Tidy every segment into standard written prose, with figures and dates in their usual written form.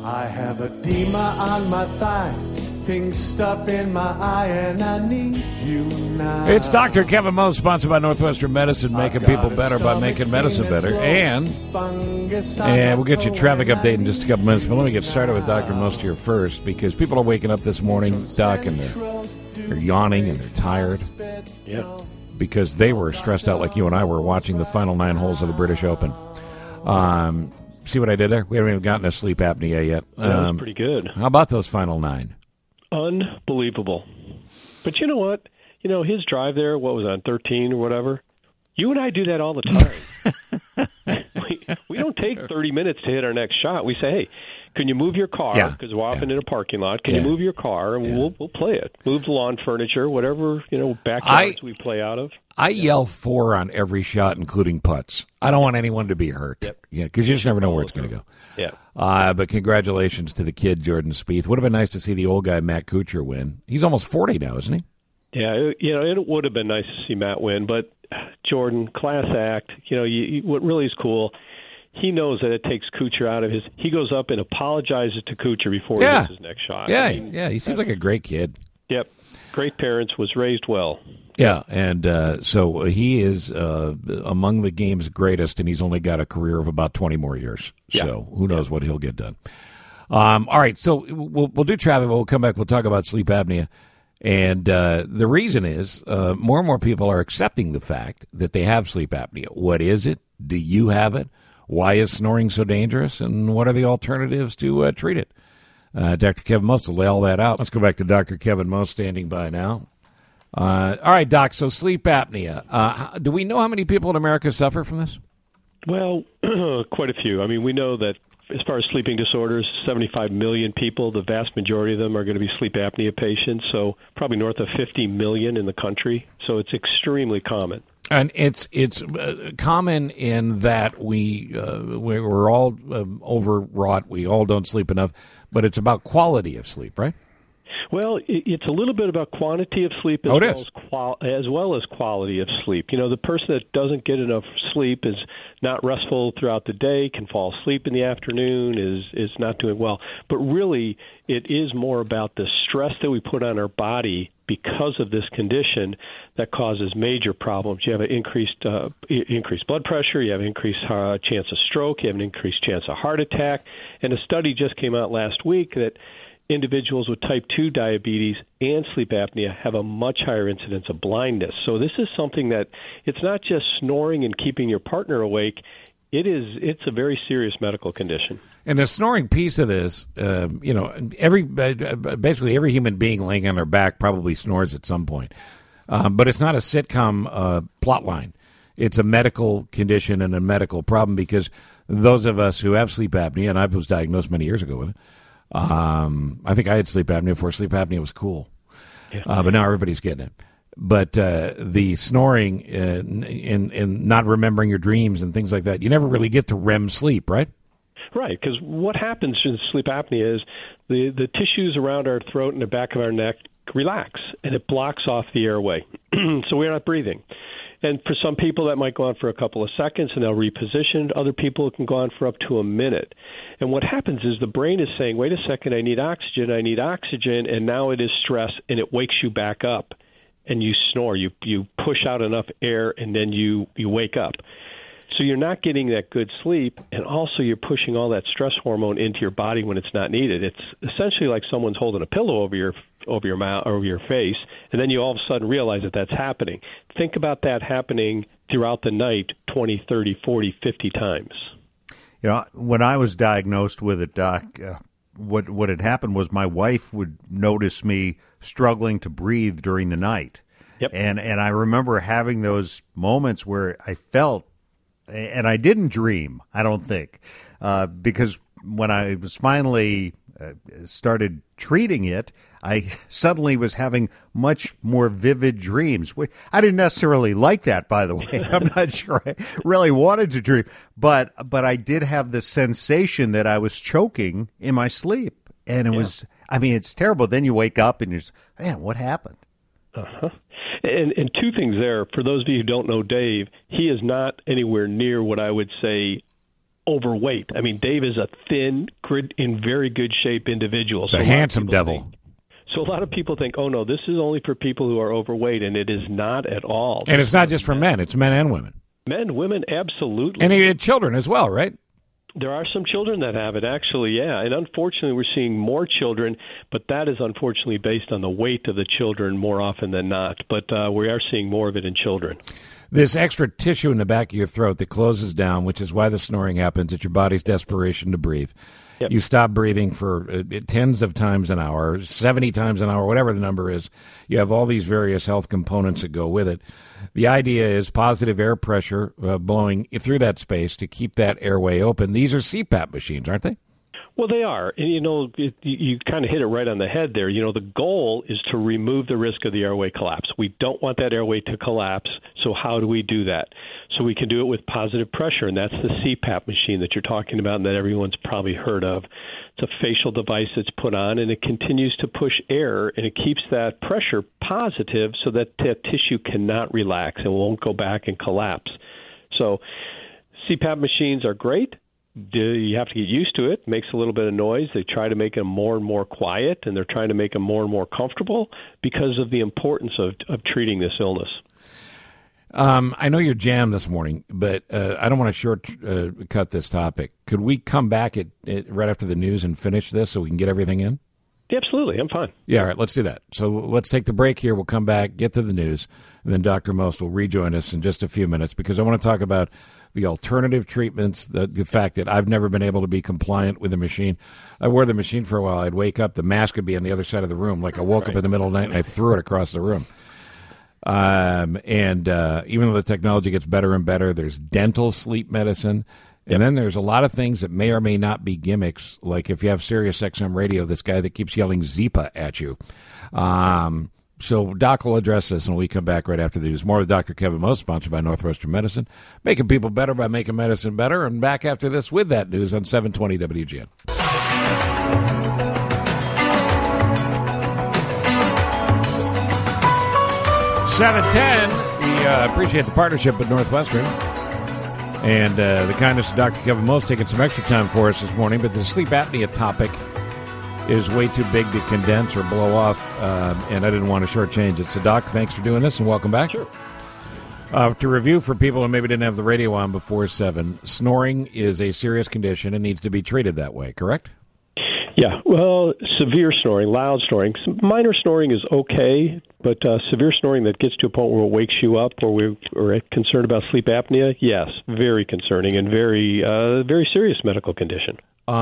I have edema on my thigh, pink stuff in my eye, and I need you now. It's Dr. Kevin Moe, sponsored by Northwestern Medicine, making people better by making medicine better. And we'll get you a traffic update in just a couple minutes, but let me get started with Dr. Most here first, because people are waking up this morning, Doc, and they're yawning and they're tired. Yep. Because they were stressed out like you and I were watching the final 9 holes of the British Open. See what I did there? We haven't even gotten to sleep apnea yet. That was pretty good. How about those final 9? Unbelievable. But you know what? You know, his drive there, what was it, on 13 or whatever? You and I do that all the time. we don't take 30 minutes to hit our next shot. We say, hey, can you move your car? Because we're often in a parking lot. Can you move your car? And we'll play it. Move the lawn furniture, whatever, backyards we play out of. I yell 4 on every shot, including putts. I don't want anyone to be hurt. Yep. Yeah, because you just never know where it's going to go. Yeah. But congratulations to the kid, Jordan Spieth. Would have been nice to see the old guy, Matt Kuchar, win. He's almost 40 now, isn't he? Yeah, it would have been nice to see Matt win. But Jordan, class act. What really is cool, he knows that it takes Kuchar out of his. He goes up and apologizes to Kuchar before he hits his next shot. Yeah, he seems like a great kid. Yep. Great parents, was raised well. Yeah, and so he is among the game's greatest, and he's only got a career of about 20 more years. Yeah. So who knows what he'll get done. All right, so we'll do traffic, but we'll come back. We'll talk about sleep apnea. And the reason is more and more people are accepting the fact that they have sleep apnea. What is it? Do you have it? Why is snoring so dangerous? And what are the alternatives to treat it? Dr. Kevin Moe will lay all that out. Let's go back to Dr. Kevin Moe standing by now. All right, Doc, so sleep apnea. Do we know how many people in America suffer from this? Well, quite a few. I mean, we know that as far as sleeping disorders, 75 million people, the vast majority of them are going to be sleep apnea patients, so probably north of 50 million in the country. So it's extremely common. And it's common in that we're all overwrought. We all don't sleep enough, but it's about quality of sleep, right? Well, it's a little bit about quantity of sleep as well as quality of sleep. The person that doesn't get enough sleep is not restful throughout the day, can fall asleep in the afternoon, is not doing well. But really, it is more about the stress that we put on our body because of this condition that causes major problems. You have an increased blood pressure, you have an increased chance of stroke, you have an increased chance of heart attack. And a study just came out last week that individuals with type 2 diabetes and sleep apnea have a much higher incidence of blindness. So this is something that it's not just snoring and keeping your partner awake. It's a very serious medical condition. And the snoring piece of this, basically every human being laying on their back probably snores at some point. But it's not a sitcom plot line. It's a medical condition and a medical problem, because those of us who have sleep apnea, and I was diagnosed many years ago with it, I think I had sleep apnea before sleep apnea was cool. Yeah. But now everybody's getting it. But the snoring and not remembering your dreams and things like that, you never really get to REM sleep, right? Right, because what happens in sleep apnea is the tissues around our throat and the back of our neck relax, and it blocks off the airway. So we're not breathing. And for some people, that might go on for a couple of seconds, and they'll reposition. Other people, it can go on for up to a minute. And what happens is the brain is saying, wait a second, I need oxygen, and now it is stress, and it wakes you back up, and you snore. You push out enough air, and then you wake up. So you're not getting that good sleep, and also you're pushing all that stress hormone into your body when it's not needed. It's essentially like someone's holding a pillow over your mouth, over your face, and then you all of a sudden realize that that's happening. Think about that happening throughout the night 20, 30, 40, 50 times. When I was diagnosed with it, Doc, what had happened was my wife would notice me struggling to breathe during the night. Yep. And I remember having those moments where I felt, and I didn't dream, I don't think, because when I was finally started treating it, I suddenly was having much more vivid dreams. I didn't necessarily like that, by the way. I'm not sure I really wanted to dream, but I did have the sensation that I was choking in my sleep, and it was, it's terrible. Then you wake up and you're, man, what happened? Uh-huh. And two things there. For those of you who don't know Dave, he is not anywhere near what I would say overweight. I mean, Dave is a thin, in very good shape individual. It's a handsome devil. So a lot of people think, oh, no, this is only for people who are overweight, and it is not at all. And it's not just for men. It's men and women. Men, women, absolutely. And he had children as well, right? There are some children that have it, actually, yeah. And unfortunately, we're seeing more children, but that is unfortunately based on the weight of the children more often than not. But we are seeing more of it in children. This extra tissue in the back of your throat that closes down, which is why the snoring happens, it's your body's desperation to breathe. Yep. You stop breathing for tens of times an hour, 70 times an hour, whatever the number is. You have all these various health components that go with it. The idea is positive air pressure blowing through that space to keep that airway open. These are CPAP machines, aren't they? Well, they are. And, you kind of hit it right on the head there. The goal is to remove the risk of the airway collapse. We don't want that airway to collapse, so how do we do that? So we can do it with positive pressure, and that's the CPAP machine that you're talking about and that everyone's probably heard of. It's a facial device that's put on, and it continues to push air, and it keeps that pressure positive so that that tissue cannot relax and won't go back and collapse. So CPAP machines are great. You have to get used to it. It makes a little bit of noise. They try to make them more and more quiet, and they're trying to make them more and more comfortable because of the importance of treating this illness. I know you're jammed this morning, but I don't want to shortcut this topic. Could we come back right after the news and finish this so we can get everything in? Yeah, absolutely. I'm fine. Yeah, all right, let's do that. So let's take the break here. We'll come back, get to the news, and then Dr. Most will rejoin us in just a few minutes because I want to talk about the alternative treatments, the fact that I've never been able to be compliant with the machine. I wore the machine for a while. I'd wake up, the mask would be on the other side of the room. Like I woke up in the middle of the night and I threw it across the room. And even though the technology gets better and better, there's dental sleep medicine. And then there's a lot of things that may or may not be gimmicks, like if you have Sirius XM radio, this guy that keeps yelling Zipa at you. So Doc will address this, and we come back right after the news. More with Dr. Kevin Most, sponsored by Northwestern Medicine, making people better by making medicine better. And back after this with that news on 720 WGN. 710. We appreciate the partnership with Northwestern and the kindness of Dr. Kevin Most taking some extra time for us this morning. But the sleep apnea topic is way too big to condense or blow off, and I didn't want to shortchange it. So, Doc, thanks for doing this, and welcome back. Sure. To review for people who maybe didn't have the radio on before 7, snoring is a serious condition and needs to be treated that way, correct? Yeah, well, severe snoring, loud snoring. Minor snoring is okay, but severe snoring that gets to a point where it wakes you up or we're concerned about sleep apnea, yes, very concerning and very serious medical condition.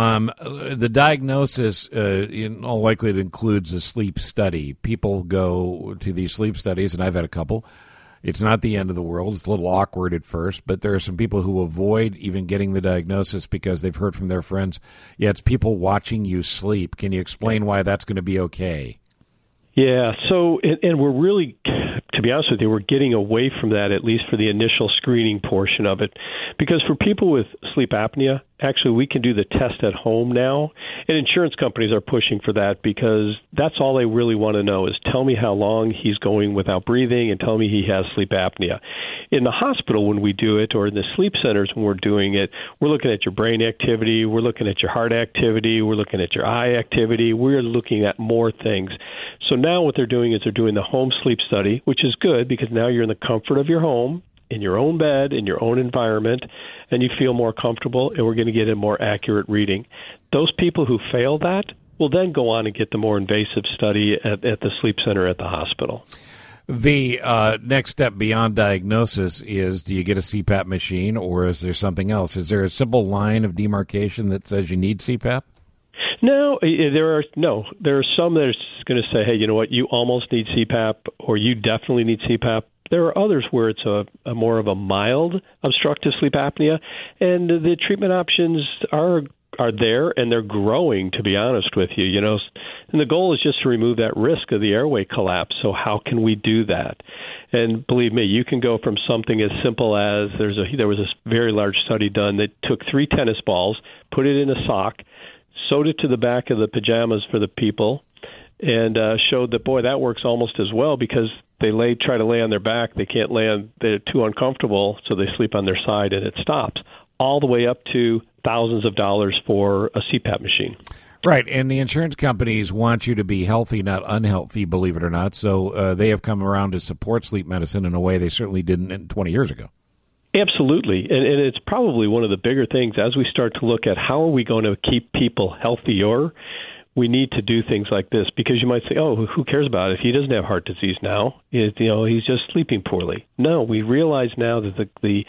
The diagnosis, in all likelihood, includes a sleep study. People go to these sleep studies, and I've had a couple. It's not the end of the world. It's a little awkward at first, but there are some people who avoid even getting the diagnosis because they've heard from their friends, yeah, it's people watching you sleep. Can you explain why that's going to be okay? Yeah, so, and we're really, to be honest with you, we're getting away from that, at least for the initial screening portion of it. Because for people with sleep apnea, actually we can do the test at home now, and insurance companies are pushing for that because that's all they really want to know is tell me how long he's going without breathing and tell me he has sleep apnea. In the hospital when we do it, or in the sleep centers when we're doing it, we're looking at your brain activity, we're looking at your heart activity, we're looking at your eye activity, we're looking at more things. So now what they're doing is they're doing the home sleep study, which is good because now you're in the comfort of your home, in your own bed, in your own environment, and you feel more comfortable, and we're going to get a more accurate reading. Those people who fail that will then go on and get the more invasive study at the sleep center at the hospital. The next step beyond diagnosis is, do you get a CPAP machine, or is there something else? Is there a simple line of demarcation that says you need CPAP? No, there are some that are going to say, hey, you know what, you almost need CPAP, or you definitely need CPAP. There are others where it's a more of a mild obstructive sleep apnea, and the treatment options are there, and they're growing, to be honest with you. And the goal is just to remove that risk of the airway collapse. So how can we do that? And believe me, you can go from something as simple as there was a very large study done that took 3 tennis balls, put it in a sock, sewed it to the back of the pajamas for the people, and showed that, boy, that works almost as well because they try to lay on their back. They can't lay on, they're too uncomfortable, so they sleep on their side and it stops. all the way up to thousands of dollars for a CPAP machine. Right, and the insurance companies want you to be healthy, not unhealthy, believe it or not. So they have come around to support sleep medicine in a way they certainly didn't 20 years ago. Absolutely, and it's probably one of the bigger things as we start to look at how are we going to keep people healthier. We need to do things like this because you might say, oh, who cares about it? He doesn't have heart disease now. He's just sleeping poorly. No, we realize now that the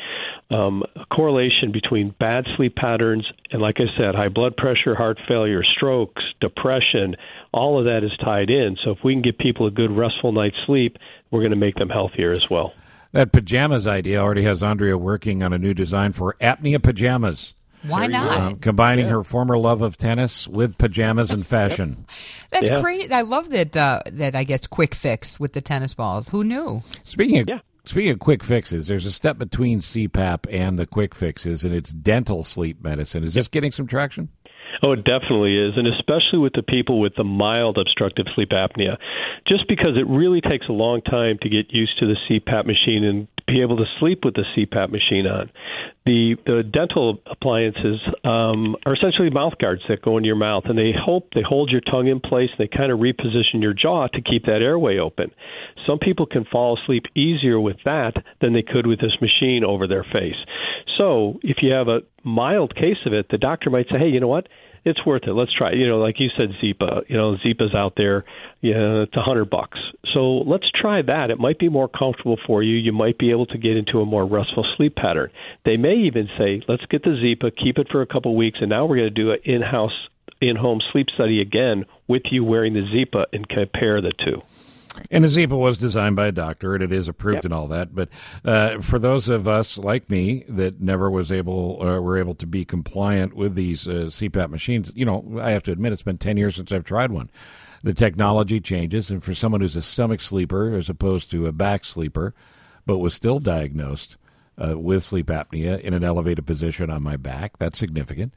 correlation between bad sleep patterns and, like I said, high blood pressure, heart failure, strokes, depression, all of that is tied in. So if we can give people a good restful night's sleep, we're going to make them healthier as well. That pajamas idea already has Andrea working on a new design for apnea pajamas. Why not? Combining her former love of tennis with pajamas and fashion. That's great. I love that, I guess, quick fix with the tennis balls. Who knew? Speaking of quick fixes, there's a step between CPAP and the quick fixes, and it's dental sleep medicine. Is this getting some traction? Oh, it definitely is, and especially with the people with the mild obstructive sleep apnea. Just because it really takes a long time to get used to the CPAP machine and be able to sleep with the CPAP machine on. The dental appliances are essentially mouth guards that go into your mouth, and they hold your tongue in place, and they kind of reposition your jaw to keep that airway open. Some people can fall asleep easier with that than they could with this machine over their face. So if you have a mild case of it, the doctor might say, hey, you know what? It's worth it. Let's try it. Like you said, Zipa. Zipa's out there. It's $100. So let's try that. It might be more comfortable for you. You might be able to get into a more restful sleep pattern. They may even say, let's get the Zipa, keep it for a couple of weeks, and now we're going to do an in-home sleep study again with you wearing the Zipa and compare the two. And the Zipa was designed by a doctor, and it is approved and all that. But for those of us like me that never were able to be compliant with these CPAP machines, I have to admit it's been 10 years since I've tried one. The technology changes, and for someone who's a stomach sleeper as opposed to a back sleeper, but was still diagnosed with sleep apnea in an elevated position on my back, that's significant.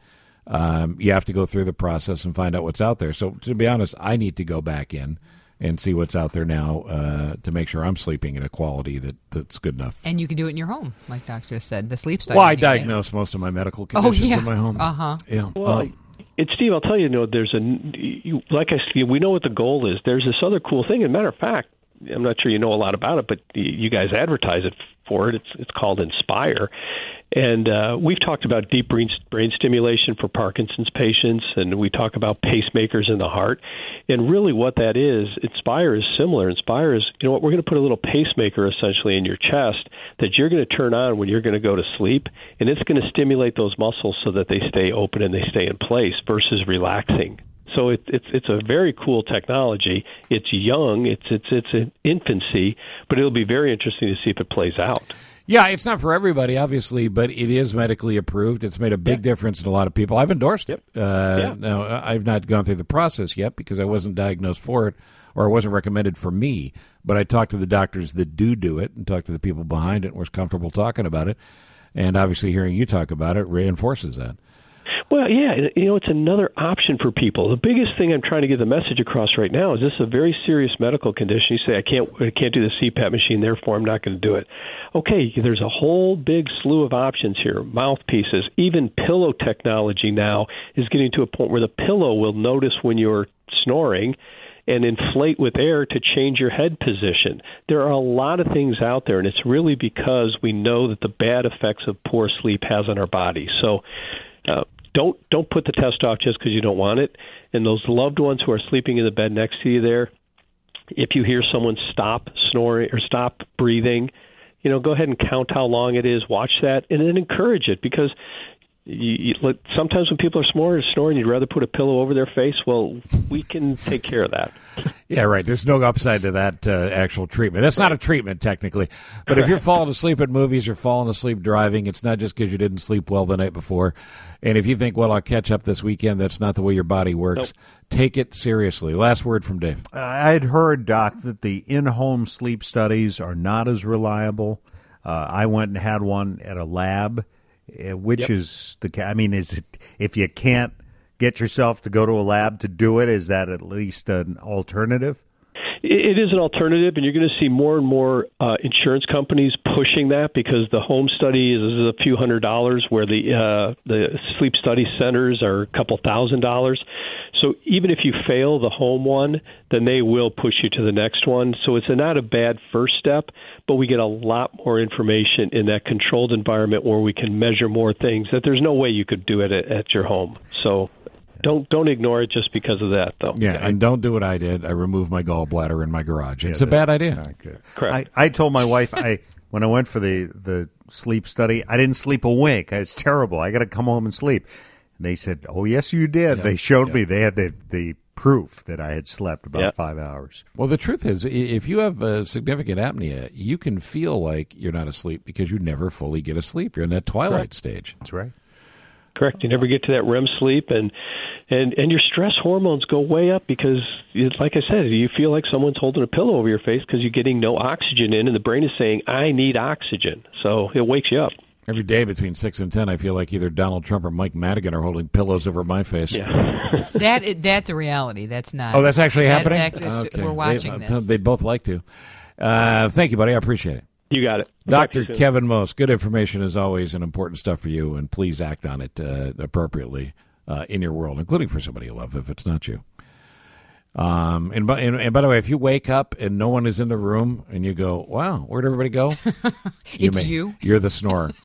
You have to go through the process and find out what's out there. So to be honest, I need to go back in and see what's out there now to make sure I'm sleeping at a quality that's good enough. And you can do it in your home, like Doc just said, the sleep study. Well, I diagnose most of my medical conditions in my home. Uh-huh. Yeah. Well, Steve, I'll tell you, there's we know what the goal is. There's this other cool thing. As a matter of fact, I'm not sure you know a lot about it, but you guys advertise it for it. It's called Inspire. And we've talked about deep brain stimulation for Parkinson's patients, and we talk about pacemakers in the heart. And really what that is, Inspire is similar. Inspire is, we're going to put a little pacemaker essentially in your chest that you're going to turn on when you're going to go to sleep, and it's going to stimulate those muscles so that they stay open and they stay in place versus relaxing. So it's a very cool technology. It's young, it's in infancy, but it'll be very interesting to see if it plays out. Yeah, it's not for everybody, obviously, but it is medically approved. It's made a big difference in a lot of people. I've endorsed it. Now, I've not gone through the process yet because I wasn't diagnosed for it or it wasn't recommended for me, but I talked to the doctors that do it and talked to the people behind it and was comfortable talking about it. And obviously hearing you talk about it reinforces that. Well, yeah, it's another option for people. The biggest thing I'm trying to get the message across right now is this is a very serious medical condition. You say, I can't do the CPAP machine, therefore I'm not going to do it. Okay, there's a whole big slew of options here, mouthpieces, even pillow technology now is getting to a point where the pillow will notice when you're snoring and inflate with air to change your head position. There are a lot of things out there, and it's really because we know that the bad effects of poor sleep has on our body. So don't put the test off just because you don't want it. And those loved ones who are sleeping in the bed next to you there, if you hear someone stop snoring or stop breathing, go ahead and count how long it is, watch that, and then encourage it because sometimes when people are snoring, you'd rather put a pillow over their face. Well, we can take care of that. Yeah, right. There's no upside to that actual treatment. That's not a treatment, technically. But if you're falling asleep at movies or falling asleep driving, it's not just because you didn't sleep well the night before. And if you think, well, I'll catch up this weekend, that's not the way your body works. Nope. Take it seriously. Last word from Dave. I had heard, Doc, that the in-home sleep studies are not as reliable. I went and had one at a lab. Which is is it, if you can't get yourself to go to a lab to do it, is that at least an alternative? It is an alternative, and you're going to see more and more insurance companies pushing that because the home study is a few $100s, where the sleep study centers are a couple $1,000s. So even if you fail the home one, then they will push you to the next one. So it's not a bad first step, but we get a lot more information in that controlled environment where we can measure more things that there's no way you could do it at your home. So don't ignore it just because of that, though. Yeah, and don't do what I did. I removed my gallbladder in my garage. It's a bad idea. Not good. Correct. I told my wife when I went for the sleep study, I didn't sleep a wink. It's terrible. I got to come home and sleep. And they said, "Oh, yes, you did." They showed me. They had the proof that I had slept about 5 hours. Well, the truth is, if you have significant apnea, you can feel like you're not asleep because you never fully get asleep. You're in that twilight stage. That's right. Correct. You never get to that REM sleep, and your stress hormones go way up because, like I said, you feel like someone's holding a pillow over your face because you're getting no oxygen in, and the brain is saying, "I need oxygen." So it wakes you up. Every day between 6 and 10, I feel like either Donald Trump or Mike Madigan are holding pillows over my face. Yeah. That's a reality. That's not. Oh, that's actually happening? Okay. We're watching this. They'd both like to. Thank you, buddy. I appreciate it. You got it. Dr. Kevin Most, good information as always and important stuff for you, and please act on it appropriately in your world, including for somebody you love if it's not you. And by the way, if you wake up and no one is in the room and you go, "Wow, where'd everybody go?" It's you. You're the snorer.